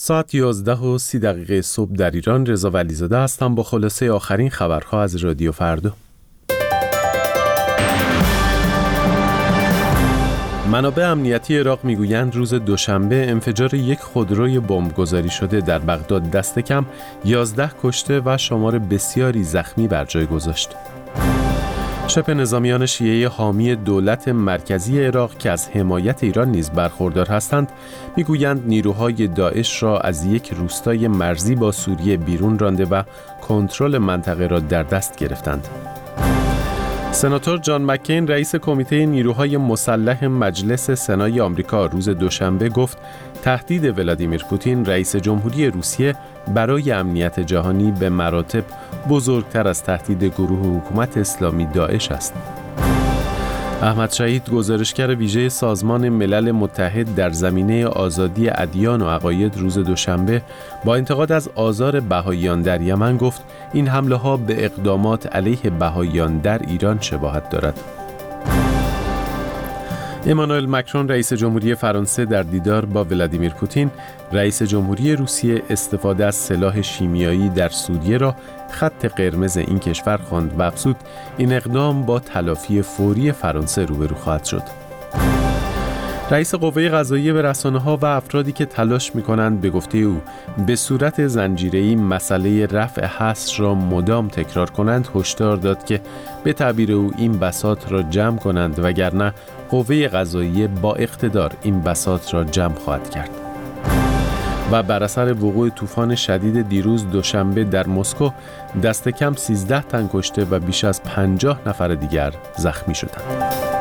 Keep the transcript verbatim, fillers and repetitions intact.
ساعت یازده و سی دقیقه صبح در ایران. رضا ولیزاده هستم با خلاصه آخرین خبرها از رادیو فردا. منابع امنیتی عراق میگویند روز دوشنبه انفجار یک خودروی بمبگذاری شده در بغداد دست کم یازده کشته و شمار بسیاری زخمی بر جای گذاشت. شبه نظامیان شیعه حامی دولت مرکزی عراق که از حمایت ایران نیز برخوردار هستند میگویند نیروهای داعش را از یک روستای مرزی با سوریه بیرون رانده و کنترل منطقه را در دست گرفتند. سناتور جان مکین رئیس کمیته نیروهای مسلح مجلس سنای آمریکا روز دوشنبه گفت تهدید ولادیمیر پوتین رئیس جمهوری روسیه برای امنیت جهانی به مراتب بزرگتر از تهدید گروه حکومت اسلامی داعش است. احمد شهید گزارشگر ویژه سازمان ملل متحد در زمینه آزادی ادیان و عقاید روز دوشنبه با انتقاد از آزار بهائیان در یمن گفت این حمله ها به اقدامات علیه بهائیان در ایران شباهت دارد. امانوئل مکرون رئیس جمهوری فرانسه در دیدار با ولادیمیر پوتین رئیس جمهوری روسیه استفاده از سلاح شیمیایی در سوریه را خط قرمز این کشور خواند و افزود این اقدام با تلافی فوری فرانسه روبرو خواهد شد. رئیس قوه قضاییه به رسانه‌ها و افرادی که تلاش می‌کنند به گفته او به صورت زنجیره‌ای مسئله رفع حصر را مدام تکرار کنند هشدار داد که به تعبیر او این بساط را جمع کنند وگرنه قوه قضاییه با اقتدار این بساط را جمع خواهد کرد. و بر اثر وقوع طوفان شدید دیروز دوشنبه در مسکو دست کم سیزده تن کشته و بیش از پنجاه نفر دیگر زخمی شدند.